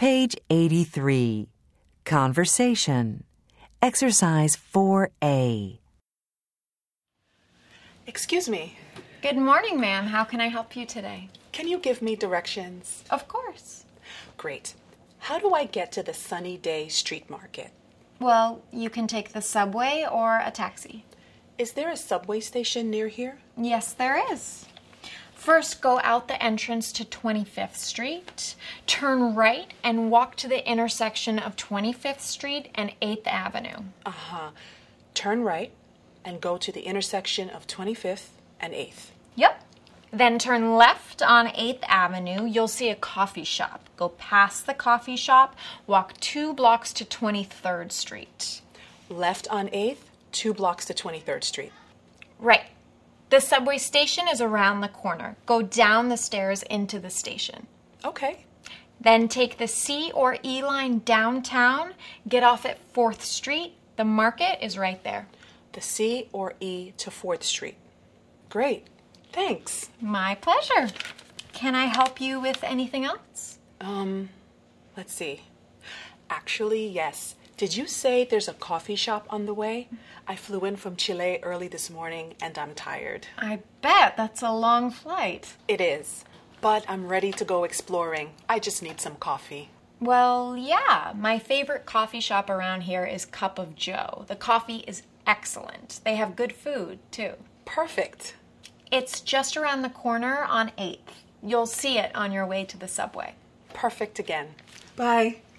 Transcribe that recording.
Page 83. Conversation. Exercise 4A. Excuse me. Good morning, ma'am. How can I help you today? Can you give me directions? Of course. Great. How do I get to the Sunny Day Street Market? Well, you can take the subway or a taxi. Is there a subway station near here? Yes, there is. First, go out the entrance to 25th Street, turn right, and walk to the intersection of 25th Street and 8th Avenue. Turn right and go to the intersection of 25th and 8th. Yep. Then turn left on 8th Avenue. You'll see a coffee shop. Go past the coffee shop, walk 2 blocks to 23rd Street. Left on 8th, 2 blocks to 23rd Street. Right. The subway station is around the corner. Go down the stairs into the station. Okay. Then take the C or E line downtown. Get off at 4th Street. The market is right there. The C or E to 4th Street. Great. Thanks. My pleasure. Can I help you with anything else? Let's see. Actually, yes. Did you say there's a coffee shop on the way? I flew in from Chile early this morning and I'm tired. I bet. That's a long flight. It is. But I'm ready to go exploring. I just need some coffee. Well, yeah. My favorite coffee shop around here is Cup of Joe. The coffee is excellent. They have good food, too. Perfect. It's just around the corner on 8th. You'll see it on your way to the subway. Perfect again. Bye.